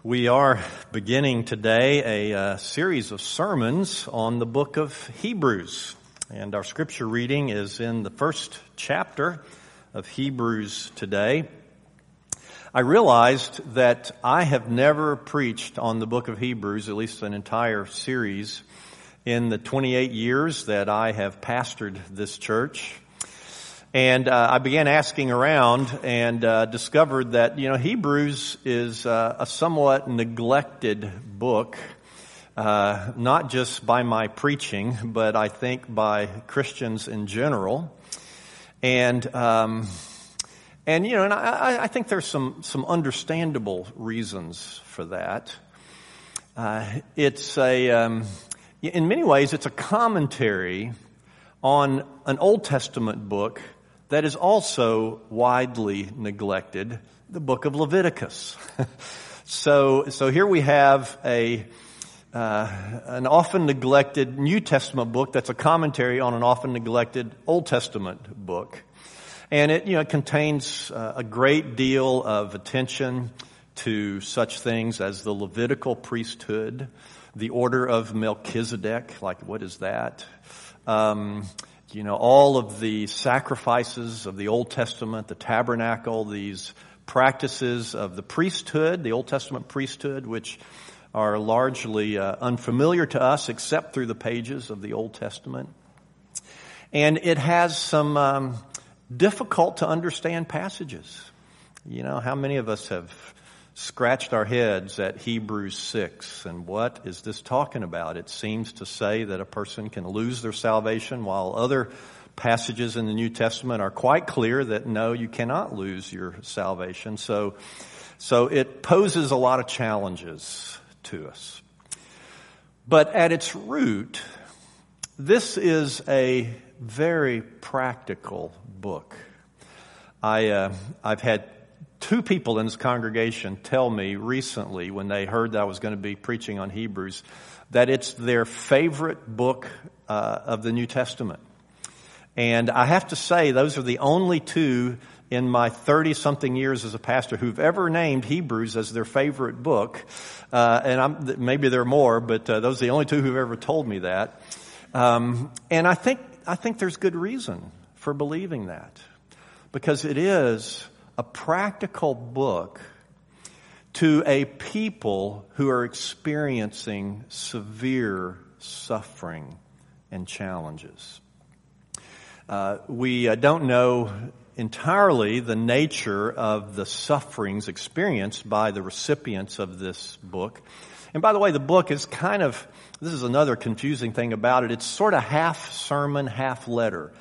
We are beginning today a series of sermons on the book of Hebrews. And our scripture reading is in the first chapter of Hebrews today. I realized that I have never preached on the book of Hebrews, at least an entire series, in the 28 years that I have pastored this church. And I began asking around and discovered that, Hebrews is a somewhat neglected book, not just by my preaching, but I think by Christians in general. And I think there's some understandable reasons for that. In many ways, it's a commentary on an Old Testament book that is also widely neglected, the book of Leviticus. So here we have an often neglected New Testament book that's a commentary on an often neglected Old Testament book. And it contains a great deal of attention to such things as the Levitical priesthood, the order of Melchizedek, like what is that? All of the sacrifices of the Old Testament, the tabernacle, these practices of the priesthood, the Old Testament priesthood, which are largely unfamiliar to us except through the pages of the Old Testament. And it has some difficult to understand passages. How many of us have scratched our heads at Hebrews 6, and what is this talking about? It seems to say that a person can lose their salvation, while other passages in the New Testament are quite clear that no, you cannot lose your salvation. So it poses a lot of challenges to us. But at its root, this is a very practical book. I've had two people in this congregation tell me recently, when they heard that I was going to be preaching on Hebrews, that it's their favorite book of the New Testament. And I have to say, those are the only two in my 30-something years as a pastor who've ever named Hebrews as their favorite book. Maybe there are more, but those are the only two who've ever told me that. And I think there's good reason for believing that, because it is a practical book to a people who are experiencing severe suffering and challenges. We don't know entirely the nature of the sufferings experienced by the recipients of this book. And by the way, the book is this is another confusing thing about it. It's sort of half sermon, half letter.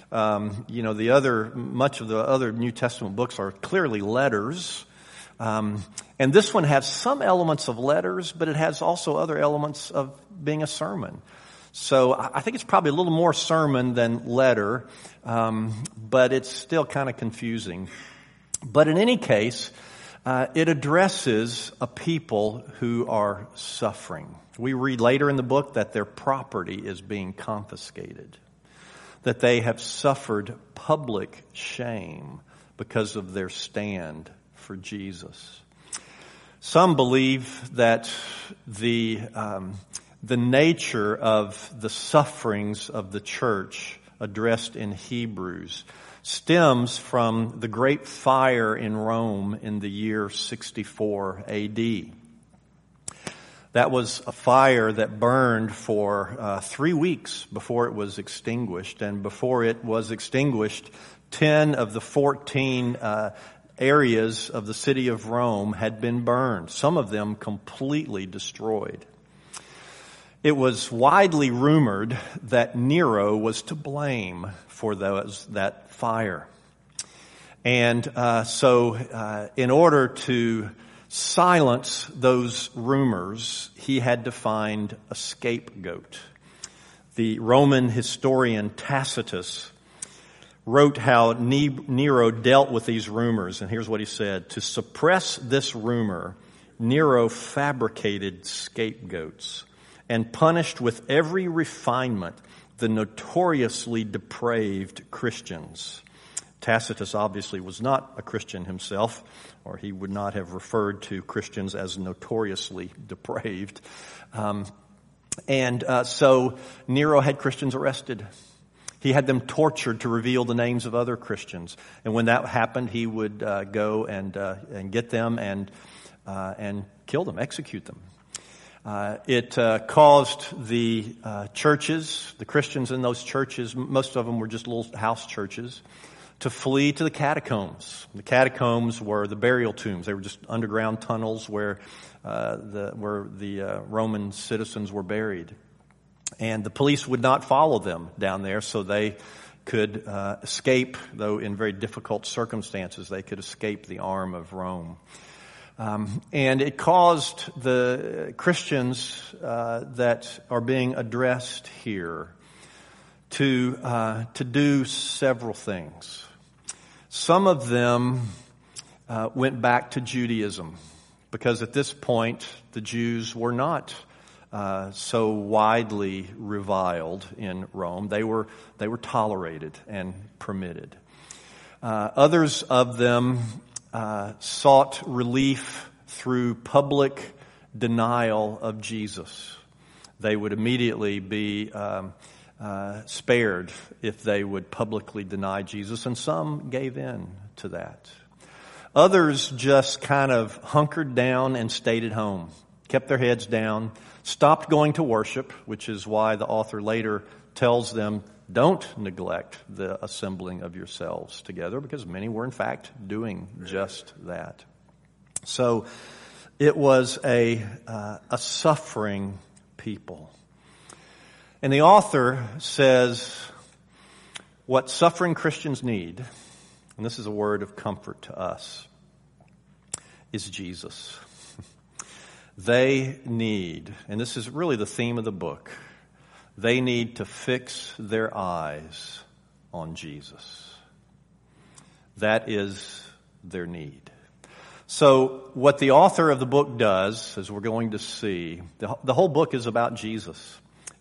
Much of the other New Testament books are clearly letters. And this one has some elements of letters, but it has also other elements of being a sermon. So I think it's probably a little more sermon than letter, but it's still kind of confusing. But in any case, it addresses a people who are suffering. We read later in the book that their property is being confiscated, that they have suffered public shame because of their stand for Jesus. Some believe that the nature of the sufferings of the church addressed in Hebrews stems from the great fire in Rome in the year 64 A.D. That was a fire that burned for 3 weeks before it was extinguished. And before it was extinguished, 10 of the 14 areas of the city of Rome had been burned, some of them completely destroyed. It was widely rumored that Nero was to blame for that fire. And so in order to silence those rumors, he had to find a scapegoat. The Roman historian Tacitus wrote how Nero dealt with these rumors, and here's what he said: to suppress this rumor, Nero fabricated scapegoats and punished with every refinement the notoriously depraved Christians. Tacitus obviously was not a Christian himself, or he would not have referred to Christians as notoriously depraved. So Nero had Christians arrested. He had them tortured to reveal the names of other Christians. And when that happened, he would go and get them and kill them, execute them. It caused the churches, the Christians in those churches, most of them were just little house churches, to flee to the catacombs. The catacombs were the burial tombs. They were just underground tunnels where the Roman citizens were buried. And the police would not follow them down there, so they could escape, though in very difficult circumstances, they could escape the arm of Rome. And it caused the Christians that are being addressed here to do several things. Some of them went back to Judaism, because at this point the Jews were not so widely reviled in Rome. They were tolerated and permitted. Others of them sought relief through public denial of Jesus. They would immediately be spared if they would publicly deny Jesus, and some gave in to that. Others just kind of hunkered down and stayed at home, kept their heads down, stopped going to worship, which is why the author later tells them, don't neglect the assembling of yourselves together, because many were in fact doing just that. So it was a suffering people. And the author says what suffering Christians need, and this is a word of comfort to us, is Jesus. They need, and this is really the theme of the book, they need to fix their eyes on Jesus. That is their need. So what the author of the book does, as we're going to see, the whole book is about Jesus.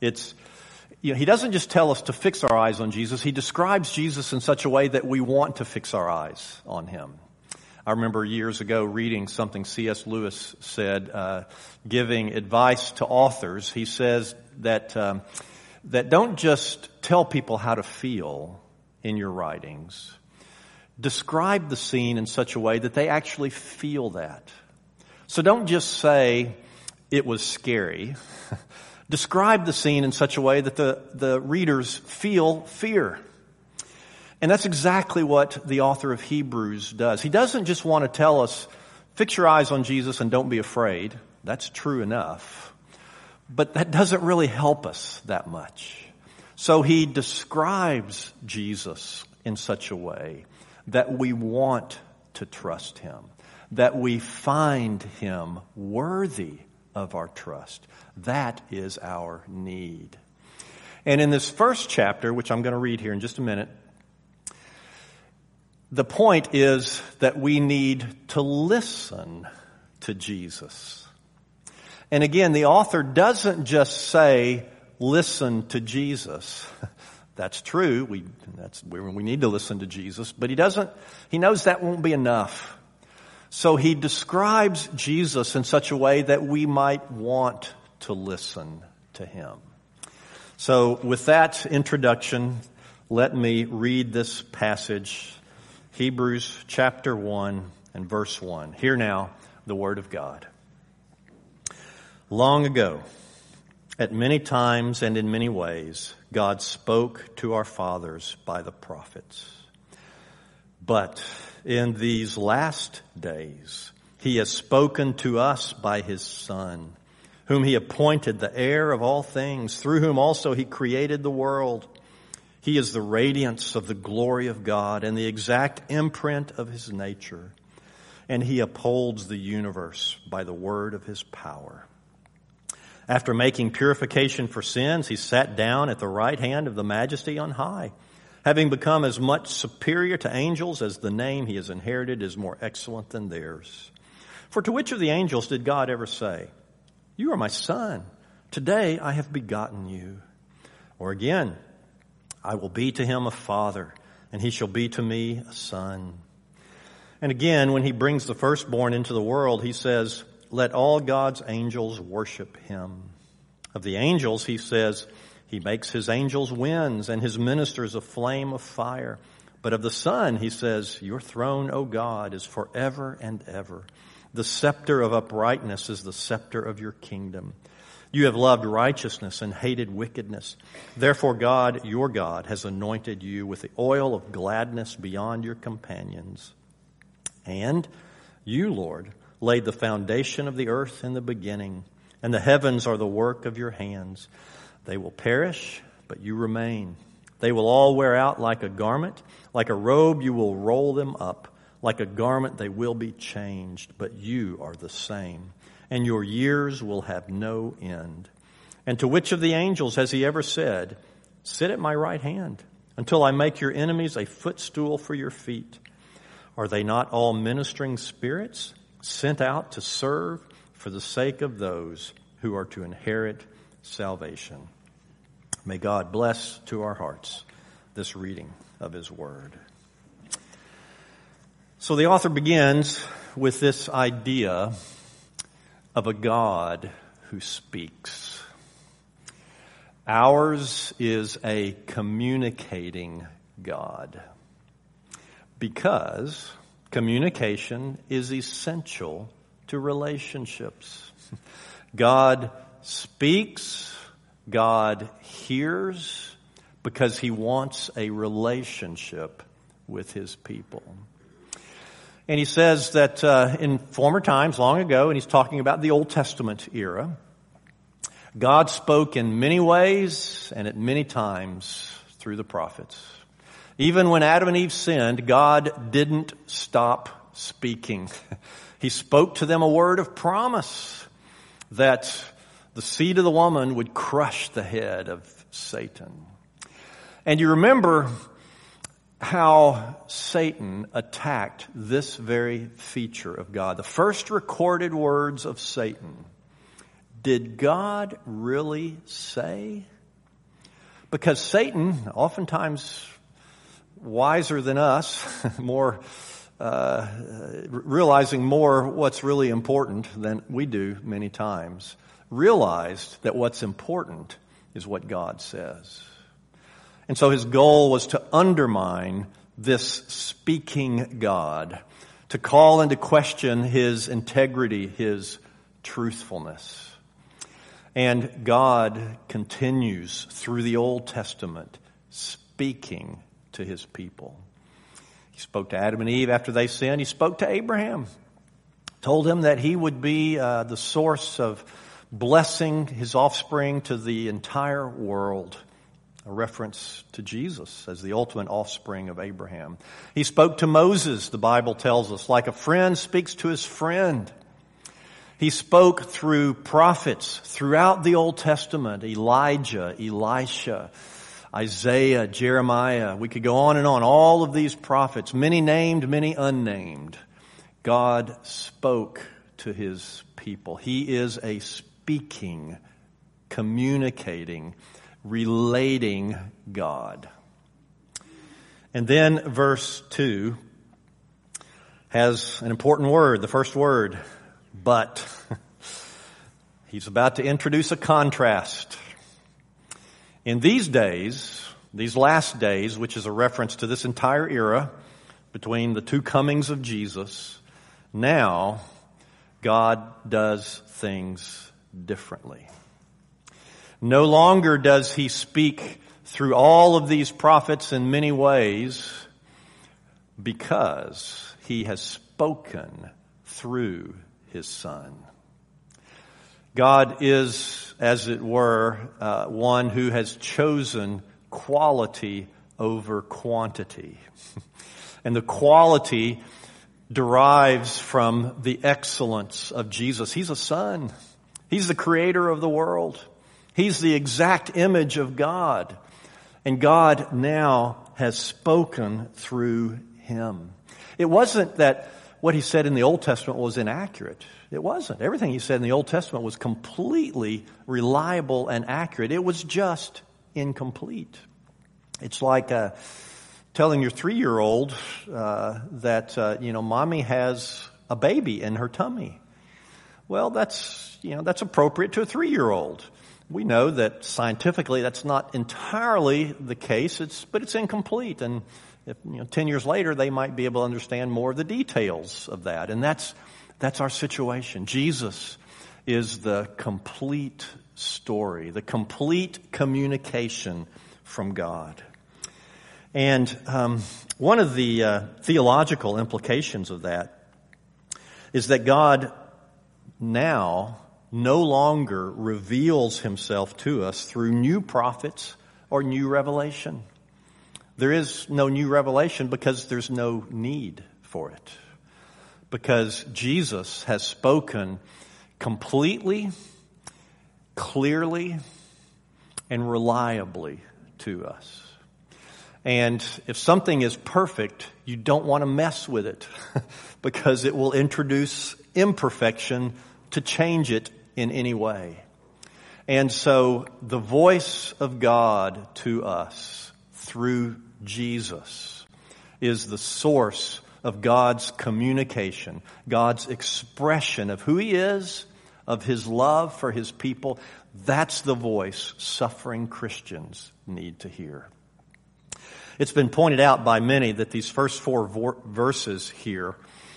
He doesn't just tell us to fix our eyes on Jesus. He describes Jesus in such a way that we want to fix our eyes on him. I remember years ago reading something C.S. Lewis said, giving advice to authors. He says that don't just tell people how to feel in your writings. Describe the scene in such a way that they actually feel that. So don't just say it was scary. Describe the scene in such a way that the readers feel fear. And that's exactly what the author of Hebrews does. He doesn't just want to tell us, fix your eyes on Jesus and don't be afraid. That's true enough. But that doesn't really help us that much. So he describes Jesus in such a way that we want to trust him, that we find him worthy of our trust. That is our need. And in this first chapter, which I'm going to read here in just a minute, the point is that we need to listen to Jesus. And again, the author doesn't just say, listen to Jesus. That's true. We need to listen to Jesus, but he knows that won't be enough. So he describes Jesus in such a way that we might want to listen to him. So with that introduction, let me read this passage, Hebrews chapter 1 and verse 1. Hear now the word of God. Long ago, at many times and in many ways, God spoke to our fathers by the prophets. But in these last days, he has spoken to us by his Son, whom he appointed the heir of all things, through whom also he created the world. He is the radiance of the glory of God and the exact imprint of his nature, and he upholds the universe by the word of his power. After making purification for sins, he sat down at the right hand of the Majesty on high, having become as much superior to angels as the name he has inherited is more excellent than theirs. For to which of the angels did God ever say, "You are my son, today I have begotten you"? Or again, "I will be to him a father, and he shall be to me a son"? And again, when he brings the firstborn into the world, he says, let all God's angels worship him. Of the angels, he says, he makes his angels winds and his ministers a flame of fire. But of the Son, he says, your throne, O God, is forever and ever. The scepter of uprightness is the scepter of your kingdom. You have loved righteousness and hated wickedness. Therefore God, your God, has anointed you with the oil of gladness beyond your companions. And you, Lord, laid the foundation of the earth in the beginning, and the heavens are the work of your hands. They will perish, but you remain. They will all wear out like a garment. Like a robe, you will roll them up. Like a garment, they will be changed, but you are the same. And your years will have no end. And to which of the angels has he ever said, sit at my right hand until I make your enemies a footstool for your feet? Are they not all ministering spirits sent out to serve for the sake of those who are to inherit salvation? May God bless to our hearts this reading of his word. So the author begins with this idea of a God who speaks. Ours is a communicating God because communication is essential to relationships. God speaks, God hears because he wants a relationship with his people. And he says that in former times, long ago, and he's talking about the Old Testament era, God spoke in many ways and at many times through the prophets. Even when Adam and Eve sinned, God didn't stop speaking. He spoke to them a word of promise that the seed of the woman would crush the head of Satan. And you remember how Satan attacked this very feature of God. The first recorded words of Satan. Did God really say? Because Satan, oftentimes wiser than us, more realizing more what's really important than we do many times, realized that what's important is what God says. And so his goal was to undermine this speaking God, to call into question his integrity, his truthfulness. And God continues through the Old Testament speaking to his people. He spoke to Adam and Eve after they sinned. He spoke to Abraham, told him that he would be the source of blessing his offspring to the entire world. A reference to Jesus as the ultimate offspring of Abraham. He spoke to Moses, the Bible tells us, like a friend speaks to his friend. He spoke through prophets throughout the Old Testament, Elijah, Elisha, Isaiah, Jeremiah. We could go on and on. All of these prophets, many named, many unnamed. God spoke to his people. He is a speaking, communicating, relating God. And then verse 2 has an important word, the first word, but. He's about to introduce a contrast. In these days, these last days, which is a reference to this entire era between the two comings of Jesus, now God does things differently. No longer does he speak through all of these prophets in many ways because he has spoken through his Son. God is, as it were, one who has chosen quality over quantity. And the quality derives from the excellence of Jesus. He's a son. He's the creator of the world. He's the exact image of God. And God now has spoken through him. It wasn't that what he said in the Old Testament was inaccurate. It wasn't. Everything he said in the Old Testament was completely reliable and accurate. It was just incomplete. It's like telling your 3-year-old that mommy has a baby in her tummy. Well, that's appropriate to a 3-year-old. We know that scientifically that's not entirely the case, but it's incomplete. And if, 10 years later, they might be able to understand more of the details of that. And that's our situation. Jesus is the complete story, the complete communication from God. And one of the theological implications of that is that God now no longer reveals himself to us through new prophets or new revelation. There is no new revelation because there's no need for it. Because Jesus has spoken completely, clearly, and reliably to us. And if something is perfect, you don't want to mess with it because it will introduce imperfection to change it in any way. And so the voice of God to us through Jesus is the source of God's communication, God's expression of who he is, of his love for his people. That's the voice suffering Christians need to hear. It's been pointed out by many that these first 4 verses here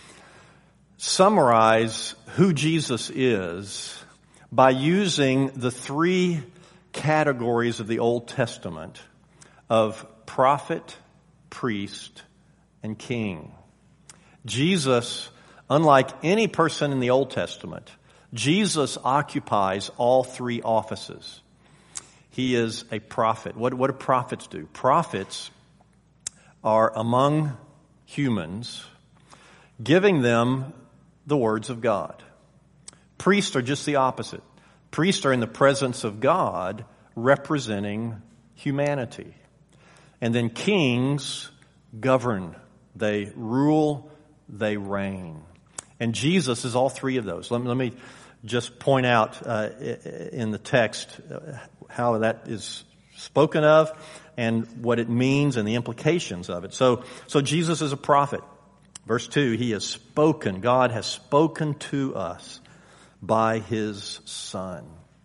summarize who Jesus is by using the 3 categories of the Old Testament of prophet, priest, and king. Jesus, unlike any person in the Old Testament, Jesus occupies all 3 offices. He is a prophet. What do prophets do? Prophets are among humans, giving them the words of God. Priests are just the opposite. Priests are in the presence of God, representing humanity. And then kings govern. They rule, they reign. And Jesus is all 3 of those. Let me just point out in the text how that is spoken of and what it means and the implications of it. So Jesus is a prophet. Verse 2, he has spoken. God has spoken to us by his Son.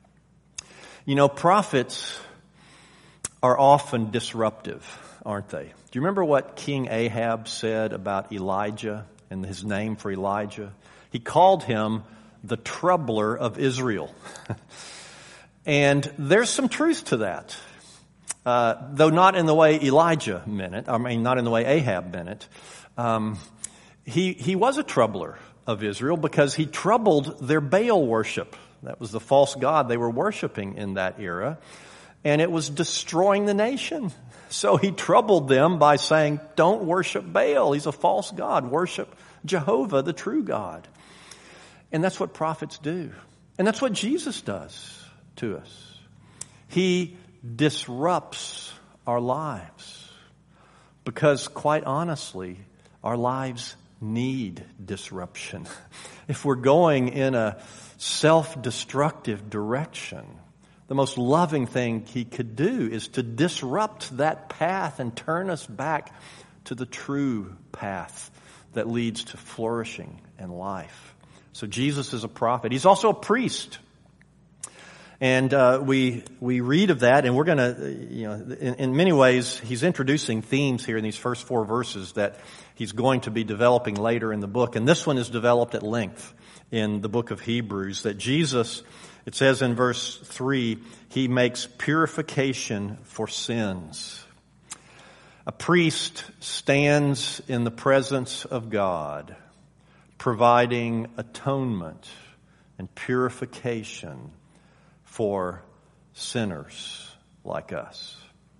Prophets are often disruptive, aren't they? Do you remember what King Ahab said about Elijah and his name for Elijah? He called him the troubler of Israel. And there's some truth to that. Though not in the way Elijah meant it. Not in the way Ahab meant it. He was a troubler of Israel because he troubled their Baal worship. That was the false god they were worshiping in that era. And it was destroying the nation. So he troubled them by saying, don't worship Baal. He's a false god. Worship Jehovah, the true God. And that's what prophets do. And that's what Jesus does to us. He disrupts our lives because, quite honestly, our lives need disruption. If we're going in a self-destructive direction, the most loving thing he could do is to disrupt that path and turn us back to the true path that leads to flourishing and life. So Jesus is a prophet. He's also a priest. And we read of that, and we're going to, in many ways, he's introducing themes here in these first 4 verses that he's going to be developing later in the book. And this one is developed at length in the book of Hebrews, that Jesus, it says in verse 3, he makes purification for sins. A priest stands in the presence of God, providing atonement and purification for sinners like us.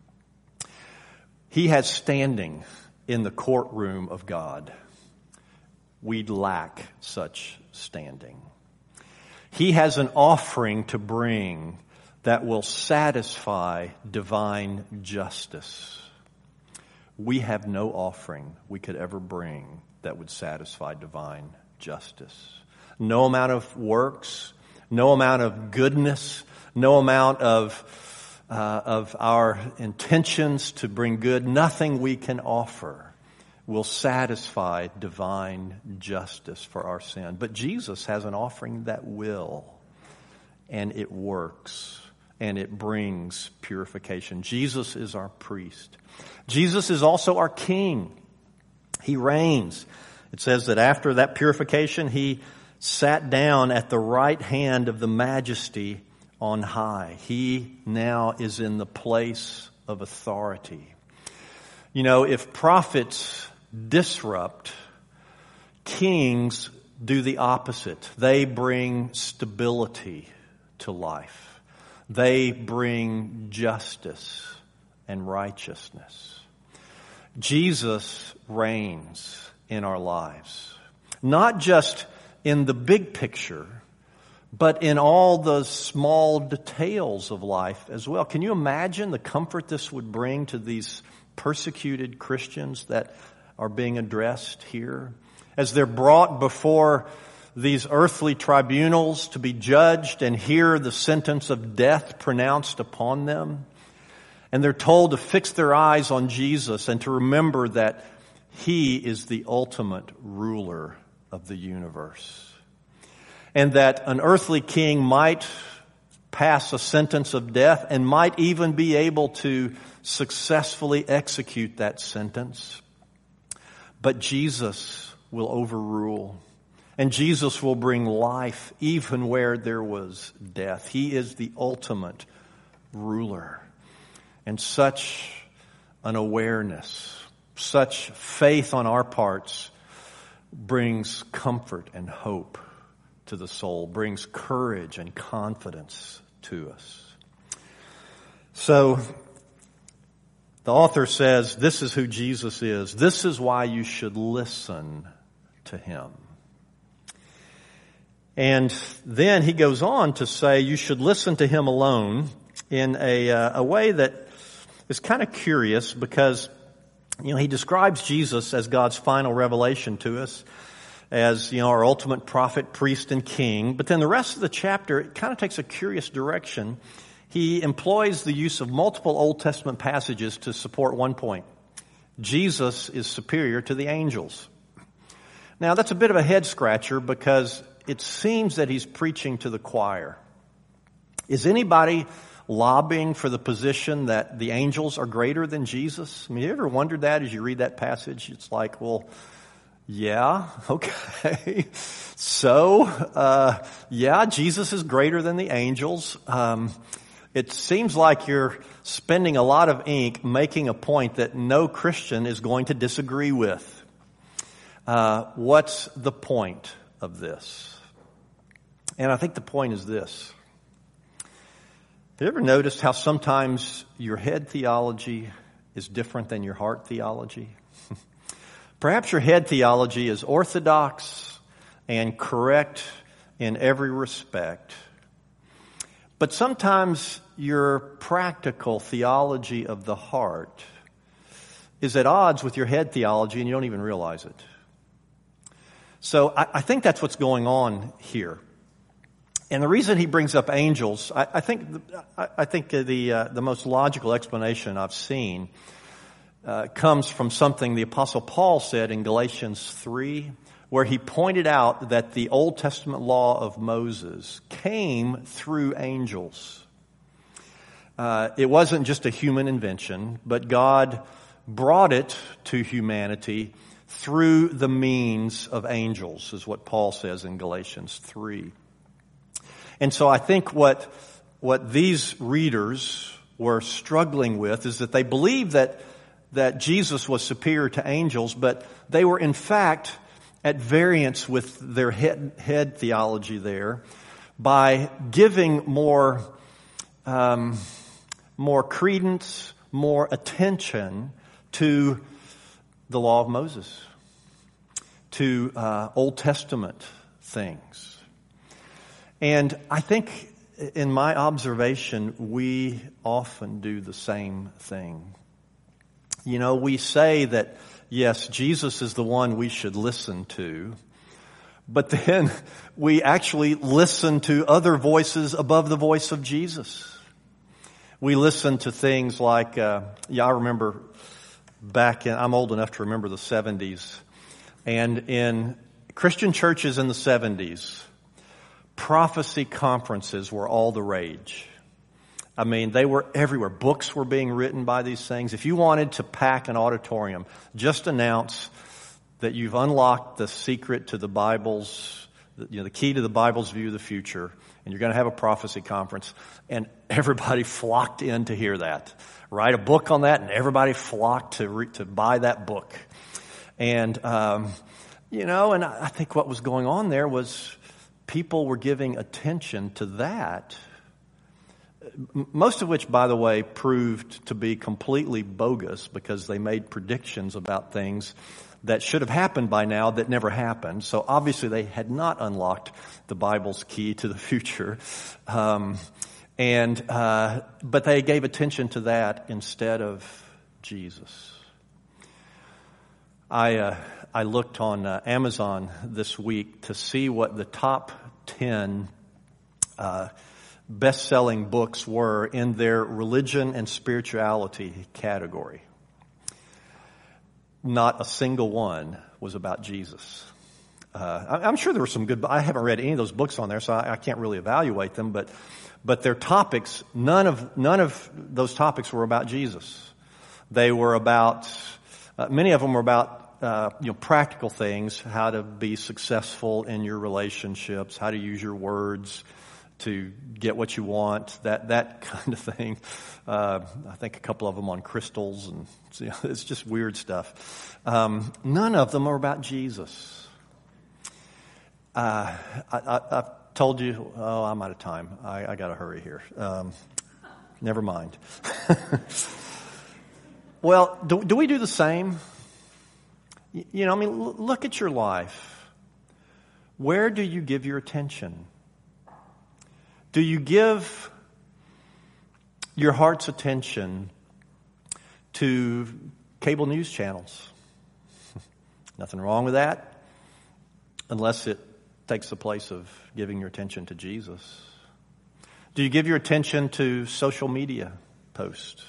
He has standing in the courtroom of God. We lack such standing. He has an offering to bring that will satisfy divine justice. We have no offering we could ever bring that would satisfy divine justice. No amount of works, no amount of goodness, no amount of of our intentions to bring good, nothing we can offer will satisfy divine justice for our sin. But Jesus has an offering that will, and it works, and it brings purification. Jesus is our priest. Jesus is also our king. He reigns. It says that after that purification, he sat down at the right hand of the majesty on high. He now is in the place of authority. You know, if prophets disrupt, kings do the opposite. They bring stability to life. They bring justice and righteousness. Jesus reigns in our lives, not just in the big picture, but in all the small details of life as well. Can you imagine the comfort this would bring to these persecuted Christians that are being addressed here? As they're brought before these earthly tribunals to be judged and hear the sentence of death pronounced upon them. And they're told to fix their eyes on Jesus and to remember that He is the ultimate ruler of the universe. And that an earthly king might pass a sentence of death and might even be able to successfully execute that sentence. But Jesus will overrule. And Jesus will bring life even where there was death. He is the ultimate ruler. And such an awareness, such faith on our parts brings comfort and hope to the soul, brings courage and confidence to us. So, the author says, this is who Jesus is. This is why you should listen to Him. And then he goes on to say you should listen to Him alone in a way that is kind of curious because, you know, he describes Jesus as God's final revelation to us, as, you know, our ultimate prophet, priest, and king. But then the rest of the chapter, it kind of takes a curious direction. He employs the use of multiple Old Testament passages to support one point. Jesus is superior to the angels. Now, that's a bit of a head scratcher because it seems that he's preaching to the choir. Is anybody lobbying for the position that the angels are greater than Jesus? I mean, you ever wondered that as you read that passage? It's like, well, yeah, okay. So, yeah, Jesus is greater than the angels. It seems like you're spending a lot of ink making a point that no Christian is going to disagree with. What's the point of this? And I think the point is this. Have you ever noticed how sometimes your head theology is different than your heart theology? Perhaps your head theology is orthodox and correct in every respect. But sometimes your practical theology of the heart is at odds with your head theology and you don't even realize it. So I think that's what's going on here. And the reason he brings up angels, I think the most logical explanation I've seen comes from something the Apostle Paul said in Galatians 3, where he pointed out that the Old Testament law of Moses came through angels. It wasn't just a human invention, but God brought it to humanity through the means of angels, is what Paul says in Galatians 3. And so I think what these readers were struggling with is that they believed that Jesus was superior to angels, but they were in fact at variance with their head theology there by giving more credence, more attention to the law of Moses, to Old Testament things. And I think in my observation, we often do the same thing. You know, we say that, yes, Jesus is the one we should listen to, but then we actually listen to other voices above the voice of Jesus. We listen to things like, I remember I'm old enough to remember the 70s. And in Christian churches in the 70s, prophecy conferences were all the rage. I mean, they were everywhere. Books were being written by these things. If you wanted to pack an auditorium, just announce that you've unlocked the secret to the Bible's, the key to the Bible's view of the future, and you're going to have a prophecy conference, and everybody flocked in to hear that. Write a book on that, and everybody flocked to buy that book. And, and I think what was going on there was people were giving attention to that, most of which, by the way, proved to be completely bogus because they made predictions about things that should have happened by now that never happened. So obviously they had not unlocked the Bible's key to the future. But they gave attention to that instead of Jesus. I looked on Amazon this week to see what the top 10 best-selling books were in their religion and spirituality category. Not a single one was about Jesus. I'm sure there were some good, I haven't read any of those books on there, so I can't really evaluate them, but their topics, none of those topics were about Jesus. They were about, many of them were about, practical things, how to be successful in your relationships, how to use your words to get what you want, that kind of thing. I think a couple of them on crystals, and it's just weird stuff. None of them are about Jesus. I've told you, I'm out of time. I got to hurry here. Never mind. Well, do we do the same? Look at your life. Where do you give your attention? Do you give your heart's attention to cable news channels? Nothing wrong with that, unless it takes the place of giving your attention to Jesus. Do you give your attention to social media posts?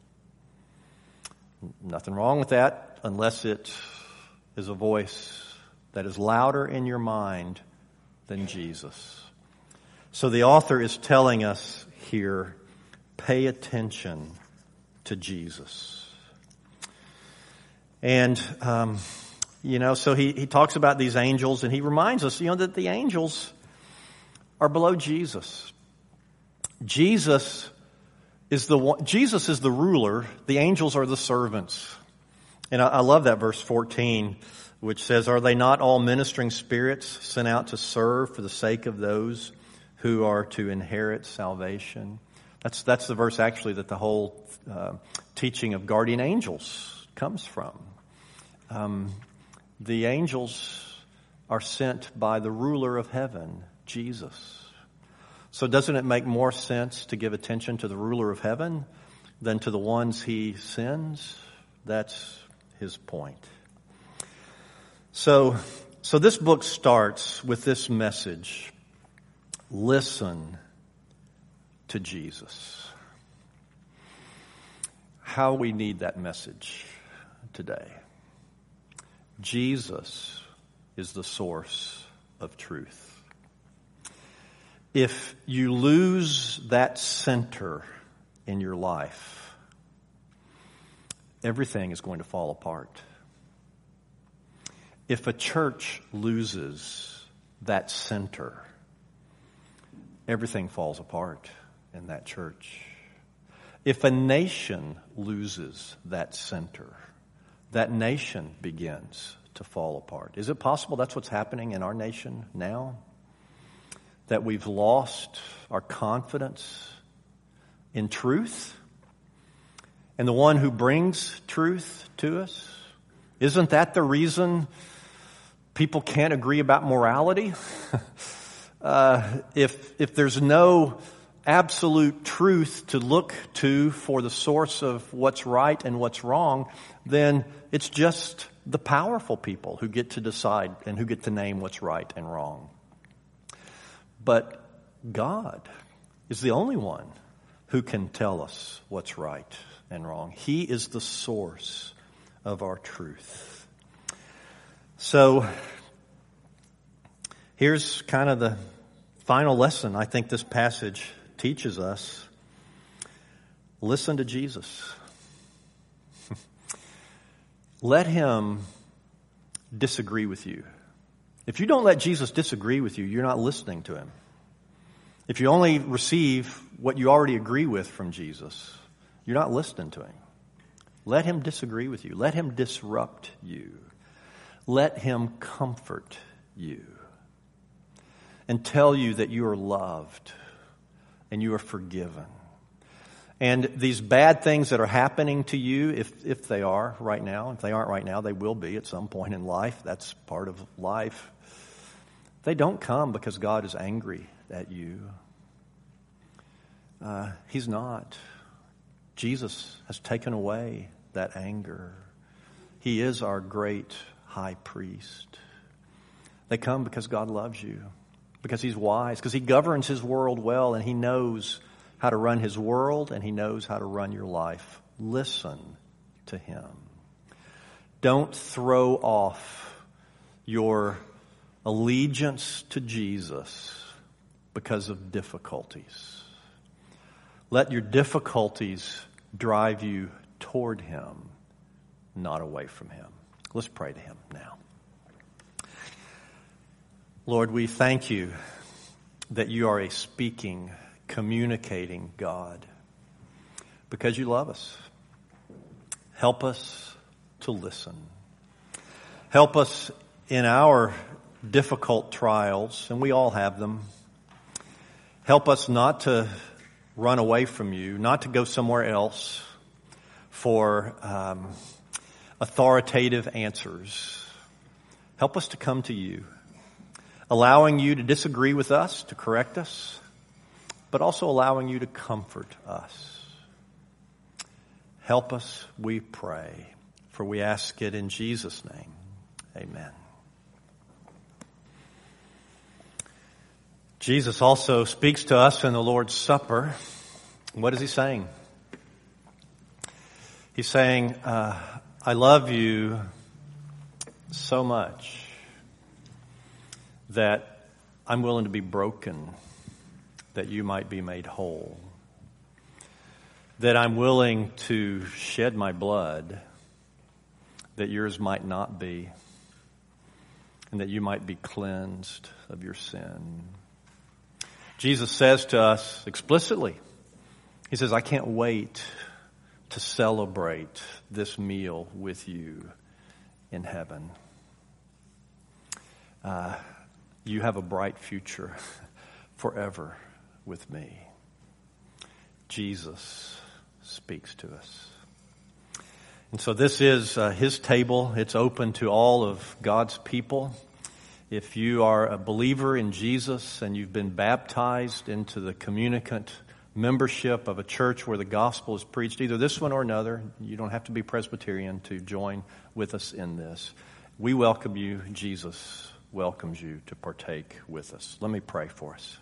Nothing wrong with that, unless it is a voice that is louder in your mind than Jesus. So the author is telling us here, pay attention to Jesus. And, so he talks about these angels, and he reminds us, that the angels are below Jesus. Jesus is the ruler, the angels are the servants. And I love that verse 14, which says, are they not all ministering spirits sent out to serve for the sake of those who are to inherit salvation? That's the verse actually that the whole teaching of guardian angels comes from. The angels are sent by the ruler of heaven, Jesus. So doesn't it make more sense to give attention to the ruler of heaven than to the ones he sends? That's his point. So this book starts with this message. Listen to Jesus. How we need that message today. Jesus is the source of truth. If you lose that center in your life, everything is going to fall apart. If a church loses that center, everything falls apart in that church. If a nation loses that center, that nation begins to fall apart. Is it possible that's what's happening in our nation now? That we've lost our confidence in truth and the one who brings truth to us? Isn't that the reason people can't agree about morality? If there's no absolute truth to look to for the source of what's right and what's wrong, then it's just the powerful people who get to decide and who get to name what's right and wrong. But God is the only one who can tell us what's right and wrong. He is the source of our truth. So here's kind of the final lesson I think this passage teaches us. Listen to Jesus. Let him disagree with you. If you don't let Jesus disagree with you, you're not listening to him. If you only receive what you already agree with from Jesus, you're not listening to him. Let him disagree with you. Let him disrupt you. Let him comfort you and tell you that you are loved and you are forgiven. And these bad things that are happening to you, if they are right now, if they aren't right now, they will be at some point in life. That's part of life. They don't come because God is angry at you. He's not. Jesus has taken away that anger. He is our great high priest. They come because God loves you, because he's wise, because he governs his world well, and he knows how to run his world, and he knows how to run your life. Listen to him. Don't throw off your allegiance to Jesus because of difficulties. Let your difficulties drive you toward him, not away from him. Let's pray to him now. Lord, we thank you that you are a speaking, communicating God because you love us. Help us to listen. Help us in our difficult trials, and we all have them. Help us not to run away from you, not to go somewhere else for authoritative answers. Help us to come to you, allowing you to disagree with us, to correct us, but also allowing you to comfort us. Help us, we pray, for we ask it in Jesus' name. Amen. Jesus also speaks to us in the Lord's Supper. What is he saying? He's saying, I love you so much that I'm willing to be broken that you might be made whole. That I'm willing to shed my blood that yours might not be, and that you might be cleansed of your sin. Jesus says to us explicitly, he says, I can't wait to celebrate this meal with you in heaven. You have a bright future forever with me. Jesus speaks to us. And so this is his table. It's open to all of God's people. If you are a believer in Jesus and you've been baptized into the communicant membership of a church where the gospel is preached, either this one or another, you don't have to be Presbyterian to join with us in this. We welcome you. Jesus welcomes you to partake with us. Let me pray for us.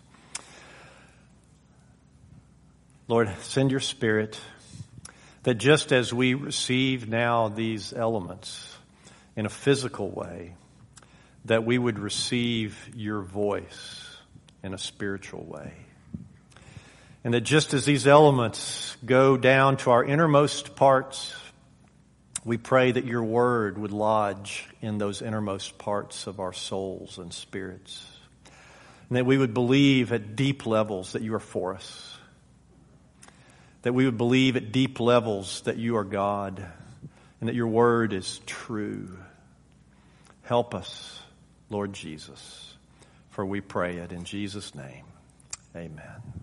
Lord, send your Spirit that just as we receive now these elements in a physical way, that we would receive your voice in a spiritual way. And that just as these elements go down to our innermost parts, we pray that your word would lodge in those innermost parts of our souls and spirits. And that we would believe at deep levels that you are for us. That we would believe at deep levels that you are God and that your word is true. Help us, Lord Jesus, for we pray it in Jesus' name. Amen.